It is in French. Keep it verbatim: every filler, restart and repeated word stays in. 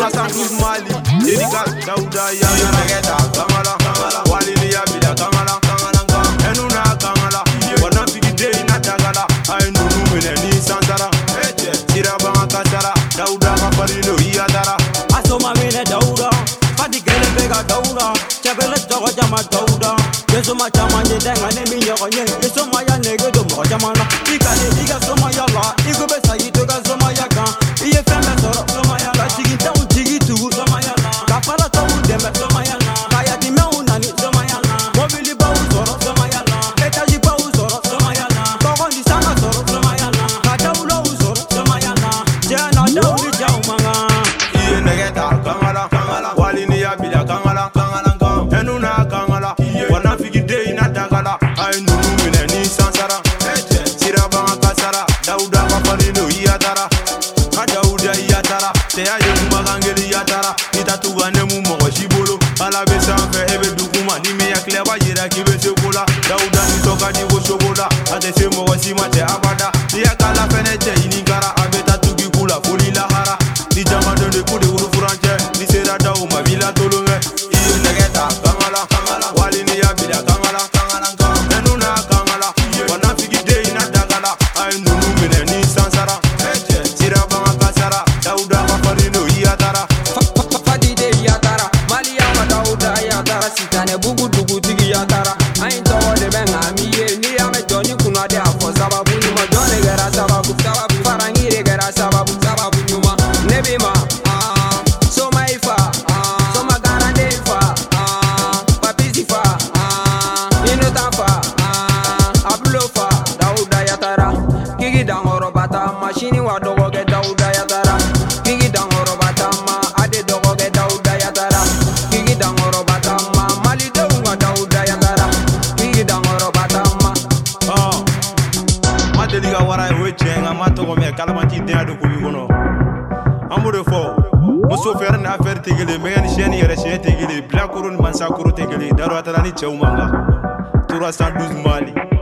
trois cent douze Mali, dédicace Daouda Yagara, Kamala, Wali Yabila, Kamala, Enuna Kamala, Wana Figide Inatagala, Ainunu Meleni Santara, Sirabanga Kasara, Daouda Kaparino Yadara, Asoma Mene Daouda, Fadi Gele Bega Daouda, Chabele Togo Jama Daouda, Yesoma Chamanye Denga Nemi Yoye, Yesoma Ya Nege Domo Jamana, Ikane Diga Soma Yala, Igube Sayitoga Soma Yaga, Iye Fembe Soro Soma Yala, Chigi Town Chigi Tugu Soma Yala, Kafala Togu Dembe Soma Yala, Kaya Dime Unani Soma Yala, Mobili Bau Soro Soma Yala, Etaji Bau Soro Soma Yala, Togo Di Sanga Soro Soma Yala, Kadaulo Soro Soma Yala, Jena Daudi Jaumanga, Iye Negeta Kamala, Wali Yabila Kamala, Enuna Kamala, Wana Figide Inatagala, Ainunu Meleni Santara, Sirabanga Kasara, Daouda Kaparino Yadara, Daouda Yatara, Teya Yumagangeli Yatara, Nitatuga Nemu Mogo Shibolo, Alabe Sanfe Ebe Dukuma, Nimeya Kleba Yira Kibe Sekola, Daouda Nitoka Digo Shobola, Atese Mogo Simate Abada, Yakala Fenete Inikara, Abeta Tugi Kula, Fuli Lahara, Nijama Donde Kude Uru Furanche, Nisera Dauma Villa Tolome, Iye Negeta, Kamala, Wali Yabila Kamala, Enuna Kamala, Wana Figide Inatagala, Ainunu Meleni Sansara, Sirabanga Kasara, Daouda Kaparino Yatara, Fadi de Yatara, Maliama Daouda Yatara, Sitane Bugu Dugu Tigi Yatara, Ain't all the men, I'm here, Niame Johnny Kuna de Afo Sababu, Numa, Johnny Gara Sababu, Sababu, Farangi Gara Sababu, Sababu, Numa, Nebima, ah, so my fa, ah, so my garande fa, ah, Papisi fa, ah, Inuta fa, ah, Ablo fa, Daouda Yatara, Kiki Dangoro Bata, Machine wa dogo get Daouda Yatara, Kiki Dangoro Bata, ma, Ade dogo get Daouda Yatara, Kiki Dangoro Bata, ma, Mali Daouda Daouda Yatara, Kiki Dangoro Bata, ma. Ah, Madeliga Wara Wechenga, Matogo Me, Calamanti de Kubigono. Amour fort, Mosso faire une affaire tegele, mais une chaîne et réchet tegele, Black Coron Mansakuro tegele, Daroatalani Chaumanga, trois cent douze Mali.